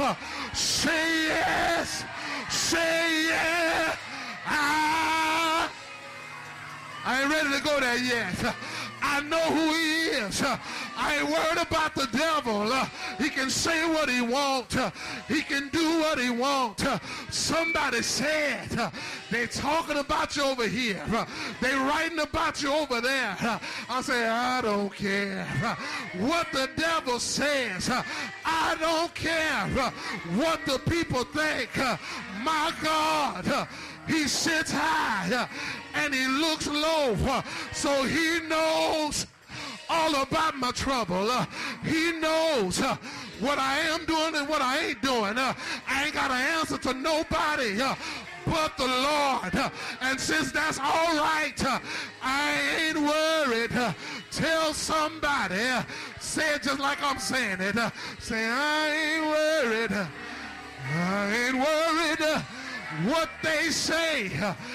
Say yes. Say yes. I ain't ready to go there yet. I know who he is. I ain't worried about the devil. He can say what he wants. He can do what he wants. Somebody said, they talking about you over here. They writing about you over there. I say, I don't care what the devil says. I don't care what the people think. My God, he sits high and he looks low, so he knows all about my trouble. He knows what I am doing and what I ain't doing. I ain't got an answer to nobody but the Lord. And since that's all right, I ain't worried. Tell somebody, say it just like I'm saying it. Say, I ain't worried. I ain't worried what they say.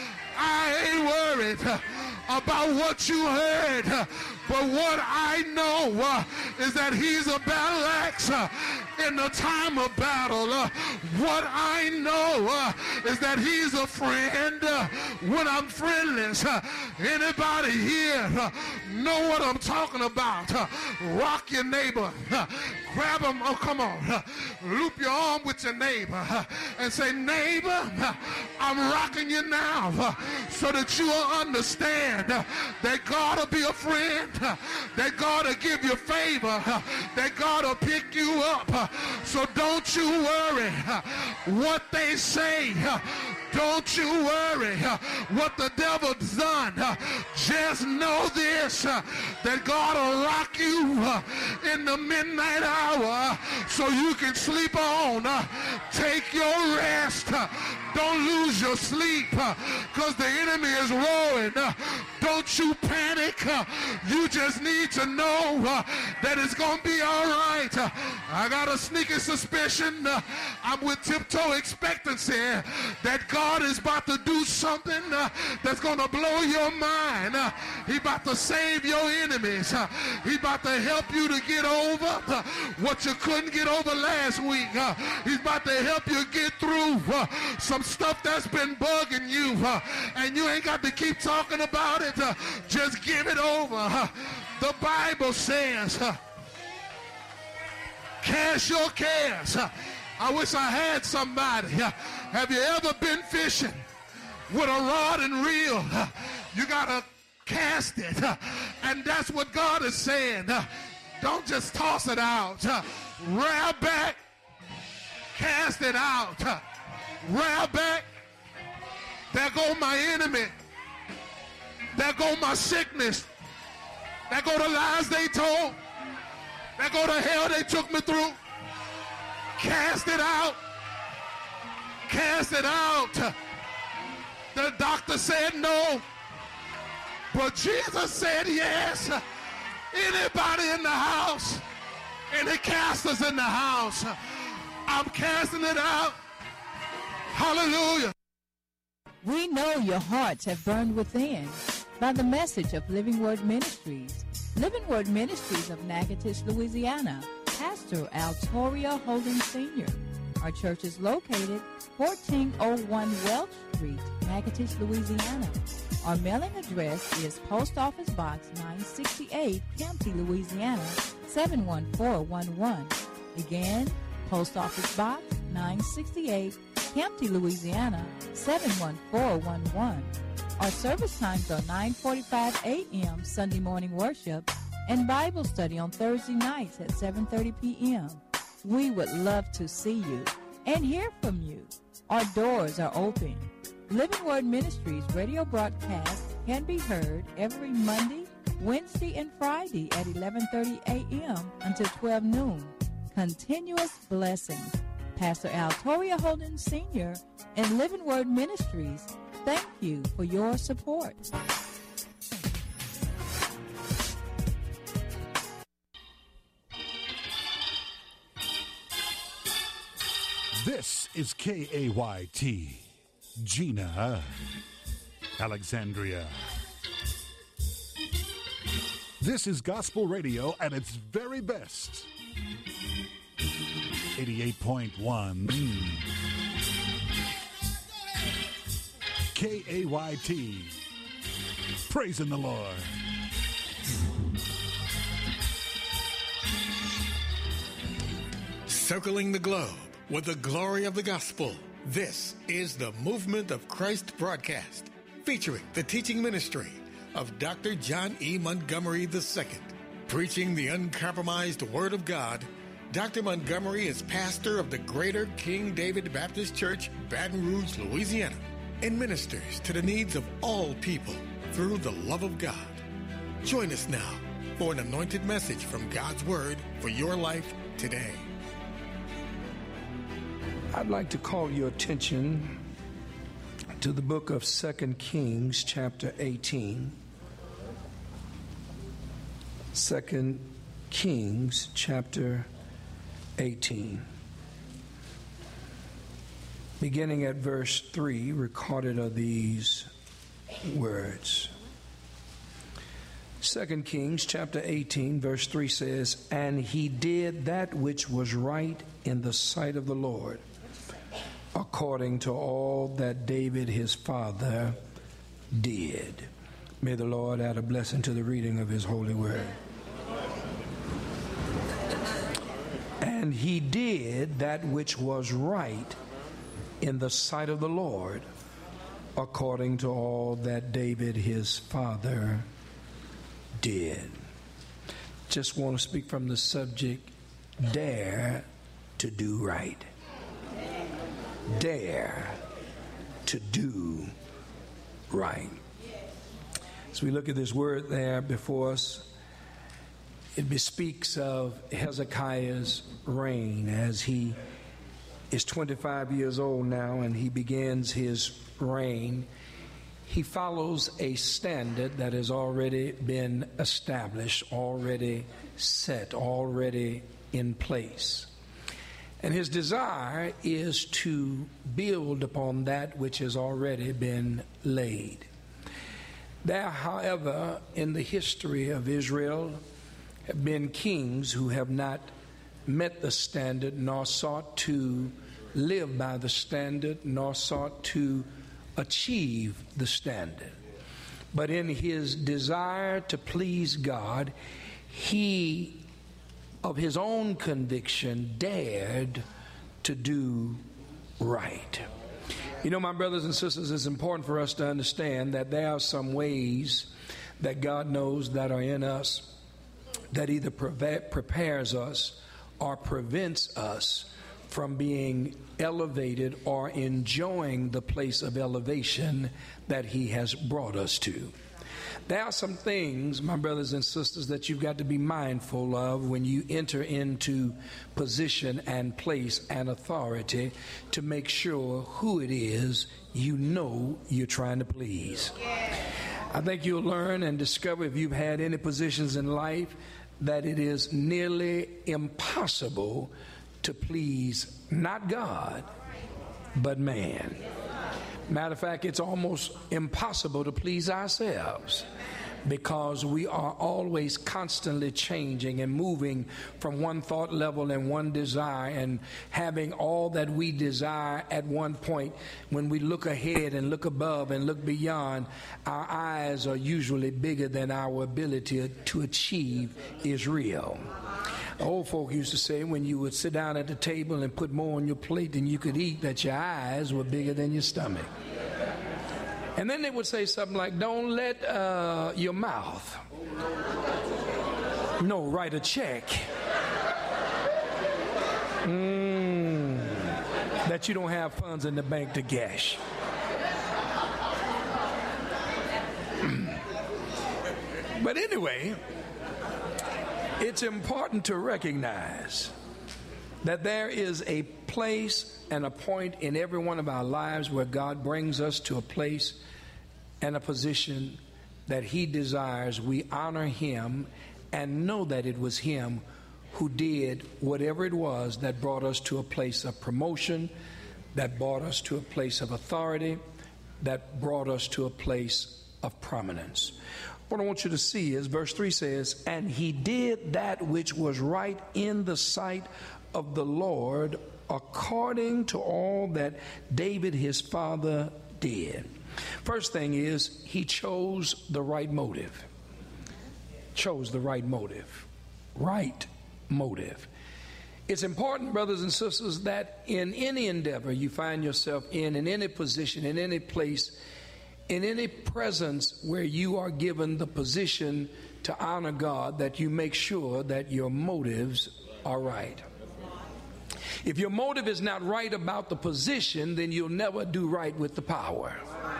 I ain't worried about what you heard, but what I know is that he's a battle axe in the time of battle. What I know is that he's a friend when I'm friendless. Anybody here know what I'm talking about? Rock your neighbor. Grab him. Oh, come on. Loop your arm with your neighbor and say, neighbor, I'm rocking you now so that you will understand that God will be a friend, that God will give you favor, that God will pick you up. So don't you worry what they say. Don't you worry what the devil's done. Just know this, that God will rock you in the midnight hour so you can sleep on. Take your rest. Don't lose your sleep because the enemy is roaring. Don't you panic. You just need to know that it's going to be all right. I got a sneaking suspicion. I'm with tiptoe expectancy that God is about to do something that's going to blow your mind. He's about to save your enemies. He's about to help you to get over what you couldn't get over last week. He's about to help you get through some stuff that's been bugging you, and you ain't got to keep talking about it. Just give it over. The Bible says, cast your cares. I wish I had somebody. Have you ever been fishing with a rod and reel? You got to cast it. And that's what God is saying. Don't just toss it out. Rear back. Cast it out. Rear back. There go my enemy. There go my sickness. There go the lies they told. There go the hell they took me through. Cast it out. Cast it out. The doctor said no, but Jesus said yes. Anybody in the house? Any casters in the house? I'm casting it out. Hallelujah. We know your hearts have burned within by the message of Living Word Ministries. Living Word Ministries of Natchitoches, Louisiana. Pastor Altoria Holden Sr. Our church is located 1401 Welch Street, Natchitoches, Louisiana. Our mailing address is Post Office Box 968, Kempty, Louisiana, 71411. Again, Post Office Box 968, Kempty, Louisiana, 71411. Our service times are 9:45 a.m. Sunday morning worship and Bible study on Thursday nights at 7:30 p.m. We would love to see you and hear from you. Our doors are open. Living Word Ministries radio broadcast can be heard every Monday, Wednesday, and Friday at 11:30 a.m. until 12 noon. Continuous blessings. Pastor Altoria Holden Sr. and Living Word Ministries, thank you for your support. This is KAYT, Gina, Alexandria. This is gospel radio at its very best. 88.1 KAYT. Praising the Lord. Circling the globe with the glory of the gospel. This is the Movement of Christ broadcast, featuring the teaching ministry of Dr. John E. Montgomery II. Preaching the uncompromised Word of God, Dr. Montgomery is pastor of the Greater King David Baptist Church, Baton Rouge, Louisiana, and ministers to the needs of all people through the love of God. Join us now for an anointed message from God's Word for your life today. I'd like to call your attention to the book of 2 Kings, chapter 18. 2 Kings, chapter 18. Beginning at verse 3, recorded are these words. 2 Kings, chapter 18, verse 3 says, "And he did that which was right in the sight of the Lord, according to all that David his father did." May the Lord add a blessing to the reading of his holy word. And he did that which was right in the sight of the Lord, according to all that David his father did. Just want to speak from the subject, dare to do right. Dare to do right. As we look at this word there before us, it bespeaks of Hezekiah's reign as he is 25 years old now and he begins his reign. He follows a standard that has already been established, already set, already in place. And his desire is to build upon that which has already been laid. There, however, in the history of Israel have been kings who have not met the standard, nor sought to live by the standard, nor sought to achieve the standard. But in his desire to please God, he, of his own conviction, dared to do right. You know, my brothers and sisters, it's important for us to understand that there are some ways that God knows that are in us that either prepares us or prevents us from being elevated or enjoying the place of elevation that he has brought us to. There are some things, my brothers and sisters, that you've got to be mindful of when you enter into position and place and authority to make sure who it is you know you're trying to please. I think you'll learn and discover, if you've had any positions in life, that it is nearly impossible to please not God, but man. Matter of fact, it's almost impossible to please ourselves, because we are always constantly changing and moving from one thought level and one desire and having all that we desire at one point. When we look ahead and look above and look beyond, our eyes are usually bigger than our ability to achieve is real. Old folk used to say when you would sit down at the table and put more on your plate than you could eat, that your eyes were bigger than your stomach. And then they would say something like, don't let your mouth, no, write a check that you don't have funds in the bank to cash. But anyway, it's important to recognize that there is a place and a point in every one of our lives where God brings us to a place and a position that he desires we honor him and know that it was him who did whatever it was that brought us to a place of promotion, that brought us to a place of authority, that brought us to a place of prominence. What I want you to see is verse 3 says, and he did that which was right in the sight of the Lord according to all that David his father did. First thing is, he chose the right motive. Chose the right motive. Right motive. It's important, brothers and sisters, that in any endeavor you find yourself in any position, in any place, in any presence where you are given the position to honor God, that you make sure that your motives are right. If your motive is not right about the position, then you'll never do right with the power.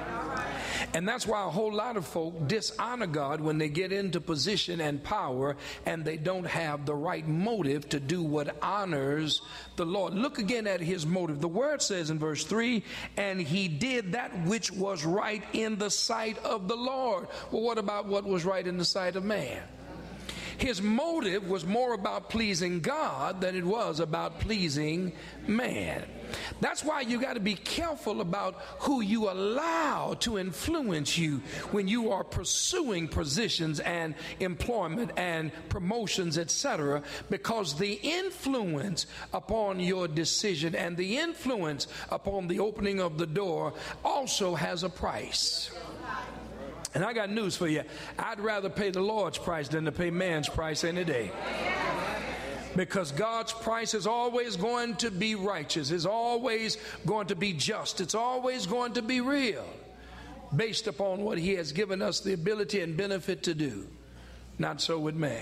And that's why a whole lot of folk dishonor God when they get into position and power and they don't have the right motive to do what honors the Lord. Look again at his motive. The word says in verse 3, and he did that which was right in the sight of the Lord. Well, what about what was right in the sight of man? His motive was more about pleasing God than it was about pleasing man. That's why you got to be careful about who you allow to influence you when you are pursuing positions and employment and promotions, etc., because the influence upon your decision and the influence upon the opening of the door also has a price. And I got news for you. I'd rather pay the Lord's price than to pay man's price any day. Because God's price is always going to be righteous. It's always going to be just. It's always going to be real, based upon what he has given us the ability and benefit to do. Not so with man.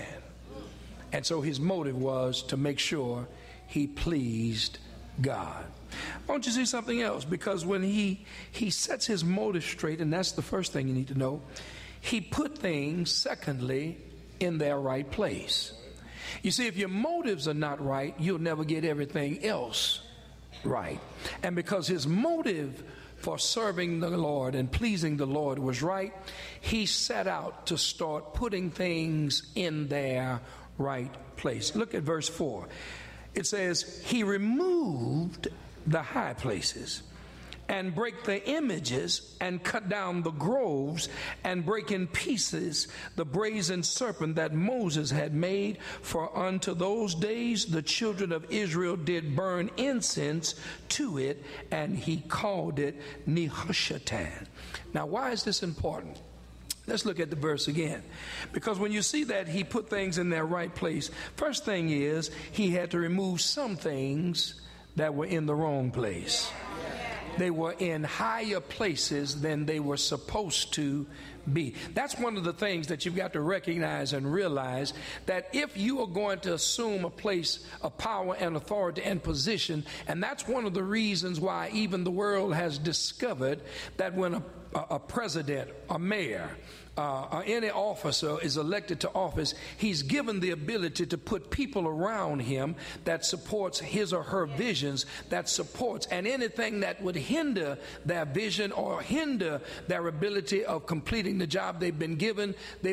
And so his motive was to make sure he pleased God. I want you to see something else, because when he sets his motive straight, and that's the first thing you need to know, he put things, secondly, in their right place. You see, if your motives are not right, you'll never get everything else right. And because his motive for serving the Lord and pleasing the Lord was right, he set out to start putting things in their right place. Look at verse 4. It says, he removed the high places and break the images and cut down the groves and break in pieces the brazen serpent that Moses had made. For unto those days the children of Israel did burn incense to it, and he called it Nehushtan. Now, why is this important? Let's look at the verse again. Because when you see that he put things in their right place, first thing is he had to remove some things that were in the wrong place. They were in higher places than they were supposed to be. That's one of the things that you've got to recognize and realize, that if you are going to assume a place of power and authority and position, and that's one of the reasons why even the world has discovered that when a president, a mayor, or any officer is elected to office, he's given the ability to put people around him that supports his or her visions, that supports, and anything that would hinder their vision or hinder their ability of completing the job they've been given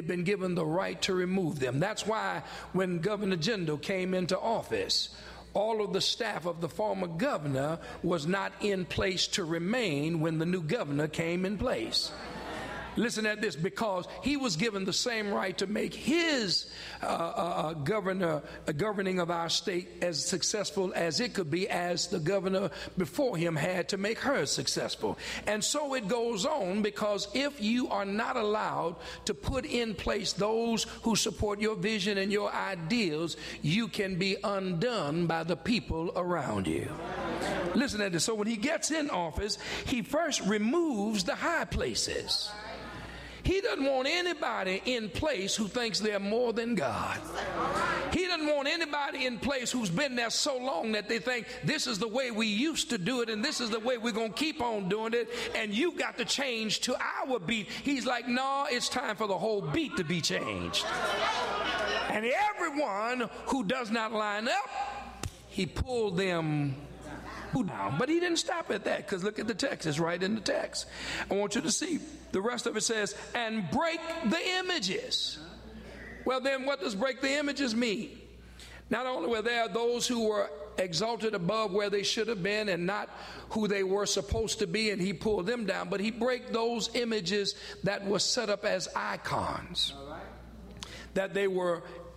the right to remove them. That's why when Governor Jindal came into office, all of the staff of the former governor was not in place to remain when the new governor came in place. Listen at this, because he was given the same right to make his governing of our state as successful as it could be, as the governor before him had to make hers successful. And so it goes on, because if you are not allowed to put in place those who support your vision and your ideals, you can be undone by the people around you. Listen at this. So when he gets in office, he first removes the high places. He doesn't want anybody in place who thinks they're more than God. He doesn't want anybody in place who's been there so long that they think this is the way we used to do it and this is the way we're going to keep on doing it, and you got to change to our beat. He's like, no, it's time for the whole beat to be changed. And everyone who does not line up, he pulled them down. But he didn't stop at that, because look at the text. It's right in the text. I want you to see. The rest of it says, and break the images. Well, then what does break the images mean? Not only were there those who were exalted above where they should have been and not who they were supposed to be, and he pulled them down, but he break those images that were set up as icons. That they were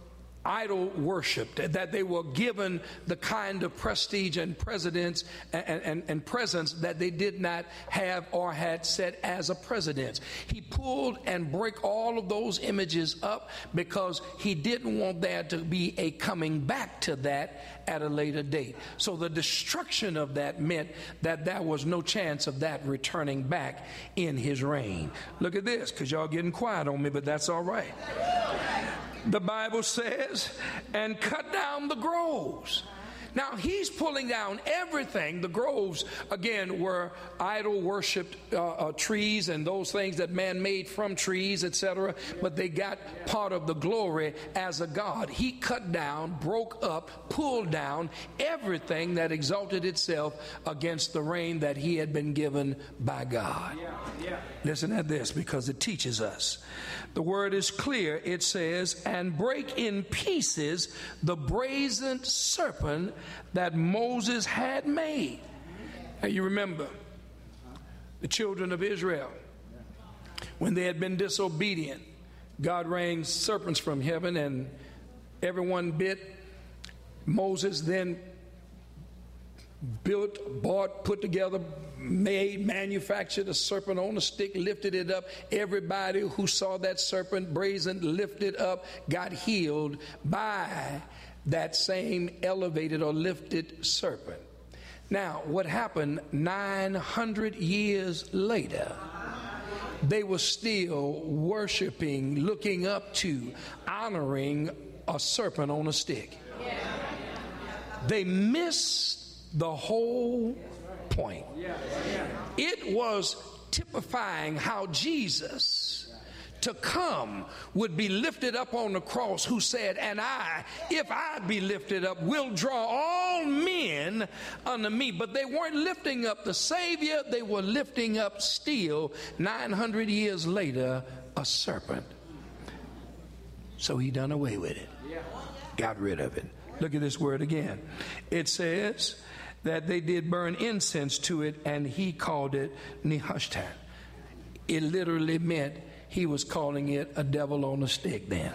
idol worshiped, that they were given the kind of prestige and presence that they did not have or had set as a precedence. He pulled and broke all of those images up because he didn't want there to be a coming back to that at a later date. So the destruction of that meant that there was no chance of that returning back in his reign. Look at this, because y'all getting quiet on me, but that's all right. The Bible says, and cut down the groves. Now, he's pulling down everything. The groves, again, were idol worshipped trees and those things that man made from trees, etc. But they got part of the glory as a god. He cut down, broke up, pulled down everything that exalted itself against the reign that he had been given by God. Listen at this, because it teaches us. The word is clear. It says, and break in pieces the brazen serpent that Moses had made. Now you remember the children of Israel, when they had been disobedient, God rained serpents from heaven and everyone bit. Moses then built, bought, put together, made, manufactured a serpent on a stick, lifted it up. Everybody who saw that serpent brazen lifted up got healed by that same elevated or lifted serpent. Now, what happened 900 years later? They were still worshiping, looking up to, honoring a serpent on a stick. They missed the whole point. It was typifying how Jesus to come would be lifted up on the cross, who said, and I, if I be lifted up, will draw all men unto me. But they weren't lifting up the Savior, they were lifting up still 900 years later a serpent. So he done away with it, got rid of it. Look at this word again. It says that they did burn incense to it, and he called it Nehushtan. It literally meant he was calling it a devil on a stick then.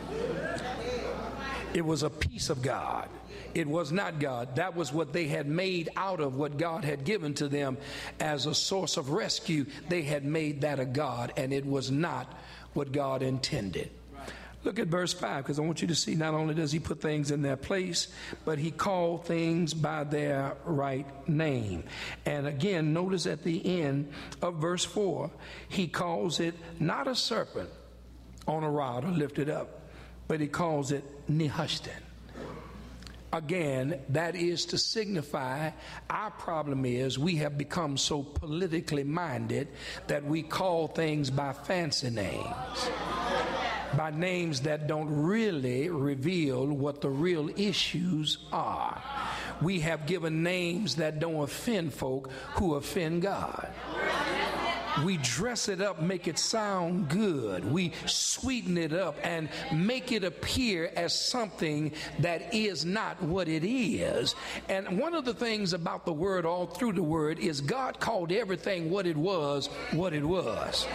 It was a piece of God. It was not God. That was what they had made out of what God had given to them as a source of rescue. They had made that a God, and it was not what God intended. Look at verse 5, because I want you to see not only does he put things in their place, but he called things by their right name. And again, notice at the end of verse 4, he calls it not a serpent on a rod or lifted up, but he calls it Nehushtan. Again, that is to signify our problem is we have become so politically minded that we call things by fancy names, by names that don't really reveal what the real issues are. We have given names that don't offend folk who offend God. We dress it up, make it sound good. We sweeten it up and make it appear as something that is not what it is. And one of the things about the word, all through the word, is God called everything what it was, what it was.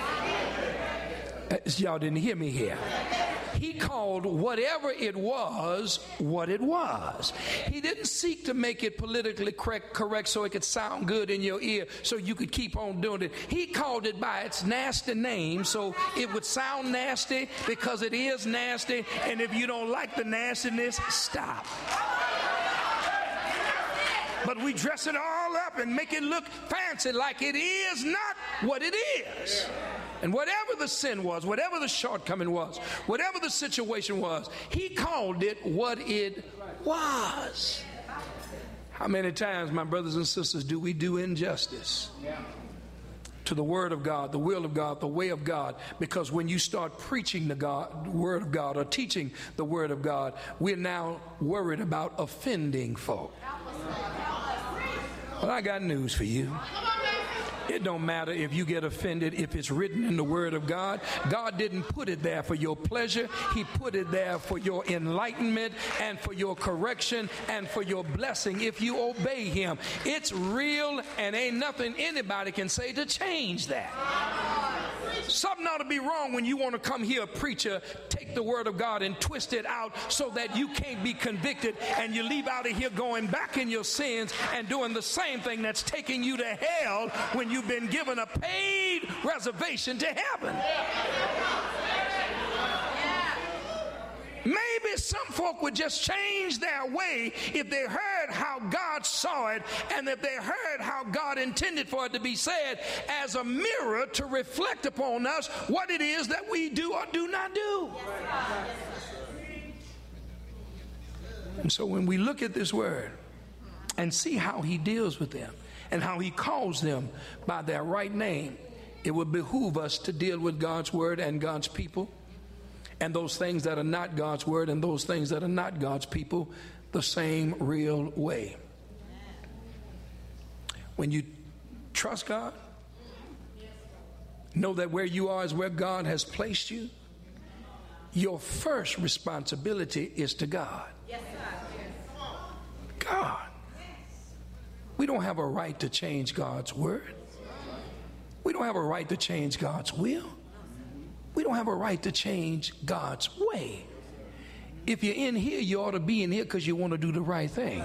Y'all didn't hear me here. He called whatever it was, what it was. He didn't seek to make it politically correct so it could sound good in your ear so you could keep on doing it. He called it by its nasty name so it would sound nasty because it is nasty, and if you don't like the nastiness, stop. But we dress it all up and make it look fancy like it is not what it is. And whatever the sin was, whatever the shortcoming was, whatever the situation was, he called it what it was. How many times, my brothers and sisters, do we do injustice to the word of God, the will of God, the way of God? Because when you start preaching the word of God or teaching the word of God, we're now worried about offending folk. Well, I got news for you. It don't matter if you get offended if it's written in the word of God. God didn't put it there for your pleasure. He put it there for your enlightenment and for your correction and for your blessing if you obey him. It's real, and ain't nothing anybody can say to change that. Something ought to be wrong when you want to come here, preacher, take the word of God and twist it out so that you can't be convicted, and you leave out of here going back in your sins and doing the same thing that's taking you to hell when you've been given a paid reservation to heaven. Maybe some folk would just change their way if they heard how God saw it, and if they heard how God intended for it to be said, as a mirror to reflect upon us what it is that we do or do not do. And so when we look at this word and see how he deals with them and how he calls them by their right name, it would behoove us to deal with God's word and God's people, and those things that are not God's word and those things that are not God's people, the same real way. When you trust God, know that where you are is where God has placed you. Your first responsibility is to God. God. We don't have a right to change God's word. We don't have a right to change God's will. We don't have a right to change God's way. If you're in here, you ought to be in here because you want to do the right thing.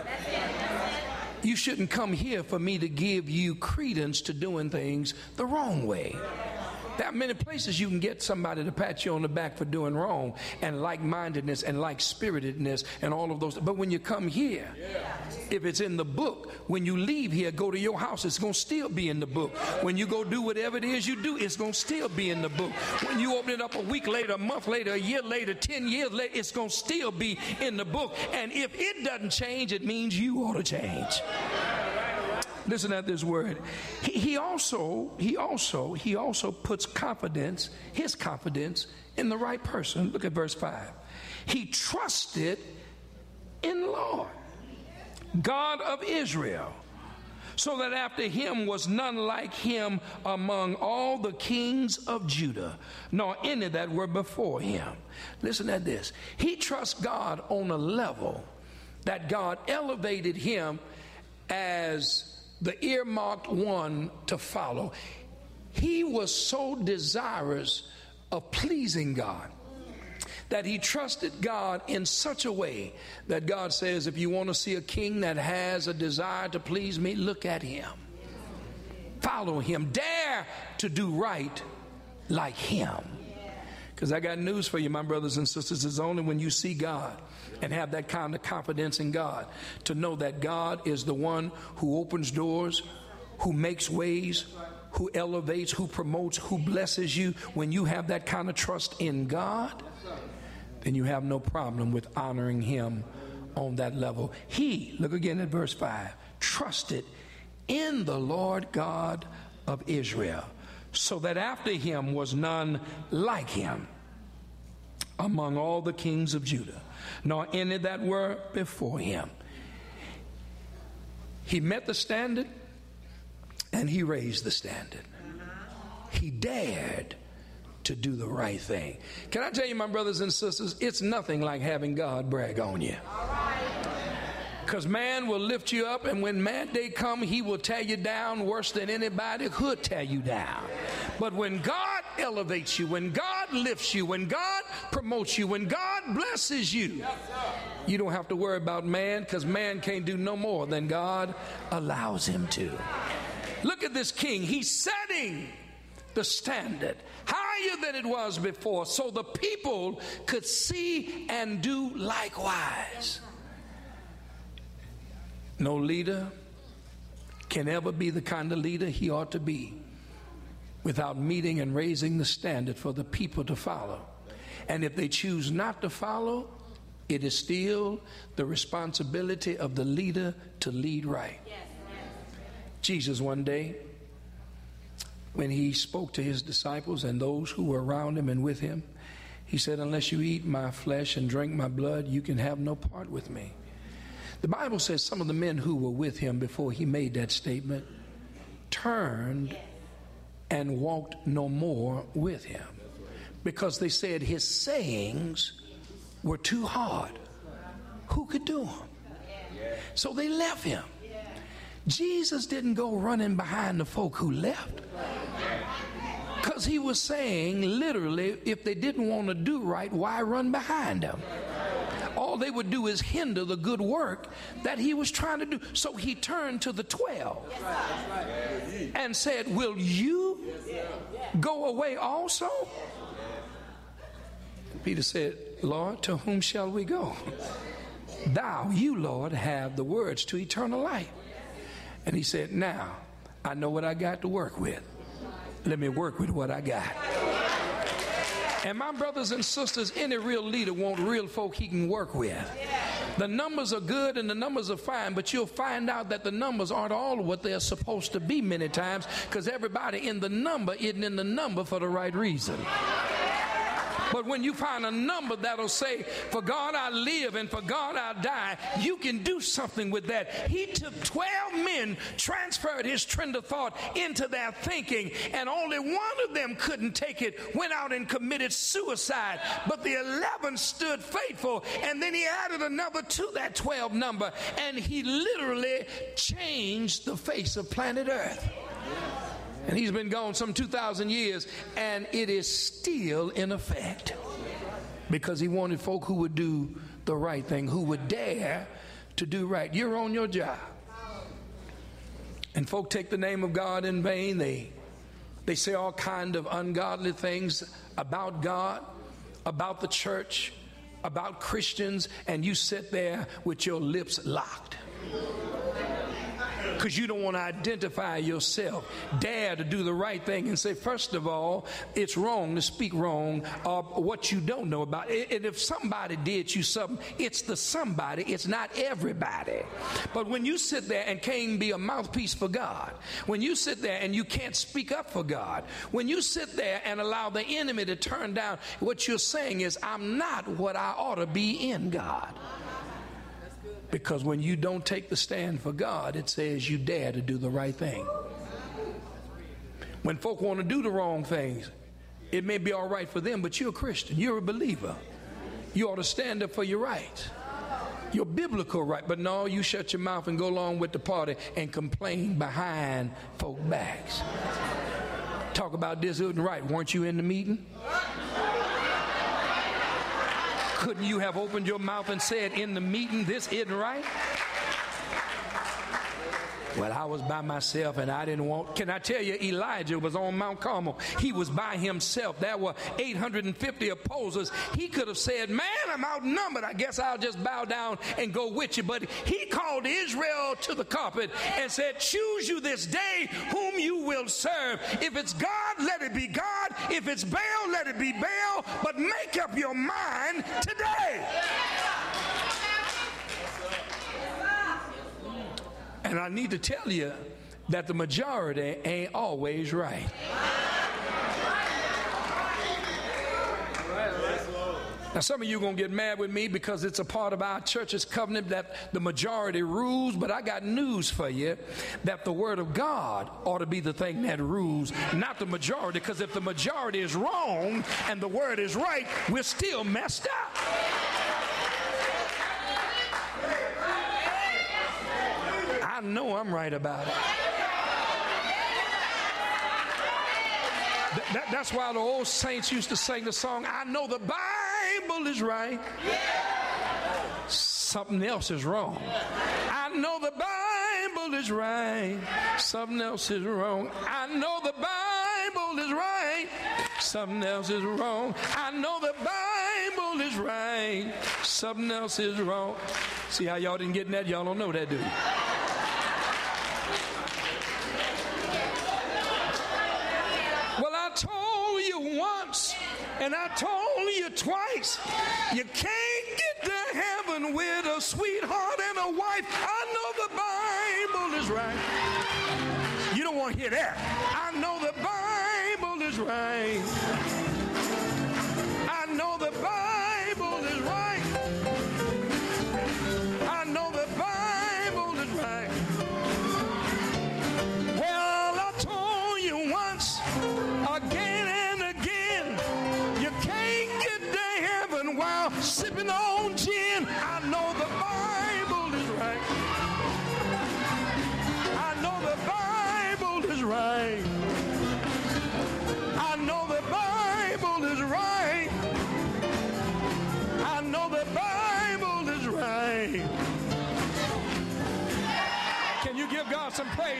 You shouldn't come here for me to give you credence to doing things the wrong way. There are many places you can get somebody to pat you on the back for doing wrong, and like-mindedness and like-spiritedness and all of those. But when you come here, if it's in the book, when you leave here, go to your house, it's going to still be in the book. When you go do whatever it is you do, it's going to still be in the book. When you open it up a week later, a month later, a year later, 10 years later, it's going to still be in the book. And if it doesn't change, it means you ought to change. Listen at this word. He also puts confidence, his confidence, in the right person. Look at verse 5. He trusted in the Lord, God of Israel, so that after him was none like him among all the kings of Judah, nor any that were before him. Listen at this. He trusts God on a level that God elevated him as the earmarked one to follow. He was so desirous of pleasing God that he trusted God in such a way that God says, if you want to see a king that has a desire to please me, look at him. Follow him. Dare to do right like him. Because I got news for you, my brothers and sisters. It's only when you see God and have that kind of confidence in God to know that God is the one who opens doors, who makes ways, who elevates, who promotes, who blesses you. When you have that kind of trust in God, then you have no problem with honoring him on that level. He, look again at verse 5, trusted in the Lord God of Israel, so that after him was none like him among all the kings of Judah, nor any that were before him. He met the standard and he raised the standard. He dared to do the right thing. Can I tell you, my brothers and sisters, it's nothing like having God brag on you. Because man will lift you up, and when mad day come, he will tear you down worse than anybody could tear you down. But when God elevates you, when God lifts you, when God promotes you, when God blesses you, you don't have to worry about man, because man can't do no more than God allows him to. Look at this king. He's setting the standard higher than it was before, so the people could see and do likewise. No leader can ever be the kind of leader he ought to be without meeting and raising the standard for the people to follow. And if they choose not to follow, it is still the responsibility of the leader to lead right. Jesus one day, when he spoke to his disciples and those who were around him and with him, he said, unless you eat my flesh and drink my blood, you can have no part with me. The Bible says some of the men who were with him before he made that statement turned and walked no more with him, because they said his sayings were too hard. Who could do them? So they left him. Jesus didn't go running behind the folk who left, Because he was saying, literally, if they didn't want to do right, why run behind them? All they would do is hinder the good work that he was trying to do. So he turned to the 12 and said, will you go away also? Peter said, Lord, to whom shall we go? Thou, you, Lord, have the words to eternal life. And he said, now, I know what I got to work with. Let me work with what I got. And my brothers and sisters, any real leader wants real folk he can work with. The numbers are good and the numbers are fine, but you'll find out that the numbers aren't all what they're supposed to be many times, because everybody in the number isn't in the number for the right reason. But when you find a number that'll say, for God I live and for God I die, you can do something with that. He took 12 men, transferred his trend of thought into their thinking, and only one of them couldn't take it, went out and committed suicide. But the 11 stood faithful, and then he added another to that 12 number, and he literally changed the face of planet Earth. And he's been gone some 2,000 years, and it is still in effect, because he wanted folk who would do the right thing, who would dare to do right. You're on your job, and folk take the name of God in vain. They say all kind of ungodly things about God, about the church, about Christians, and you sit there with your lips locked, because you don't want to identify yourself. Dare to do the right thing and say, first of all, it's wrong to speak wrong of what you don't know about. And if somebody did you something, it's the somebody, it's not everybody. But when you sit there and can't be a mouthpiece for God, when you sit there and you can't speak up for God, when you sit there and allow the enemy to turn down, what you're saying is, I'm not what I ought to be in God. Because when you don't take the stand for God, it says you dare to do the right thing. When folk want to do the wrong things, it may be all right for them, but you're a Christian, you're a believer. You ought to stand up for your rights, your biblical right. But no, you shut your mouth and go along with the party and complain behind folk backs. Talk about this isn't right. Weren't you in the meeting? Couldn't you have opened your mouth and said in the meeting, this isn't right? Well, I was by myself and I didn't want. Can I tell you, Elijah was on Mount Carmel. He was by himself. There were 850 opposers. He could have said, man, I'm outnumbered. I guess I'll just bow down and go with you. But he called Israel to the carpet and said, choose you this day whom you will serve. If it's God, let it be God. If it's Baal, let it be Baal. But make up your mind today. And I need to tell you that the majority ain't always right. Now, some of you are going to get mad with me because it's a part of our church's covenant that the majority rules, but I got news for you that the Word of God ought to be the thing that rules, not the majority, because if the majority is wrong and the Word is right, we're still messed up. I know I'm right about it. That's why the old saints used to sing the song, I know the Bible is right. Something else is wrong. I know the Bible is right. Something else is wrong. I know the Bible is right. Something else is wrong. I know the Bible is right. Something else is wrong. See how y'all didn't get that? Y'all don't know that, do you? Well, I told you once, and I told you twice, you can't get to heaven with a sweetheart and a wife. I know the Bible is right. You don't want to hear that. I know the Bible is right.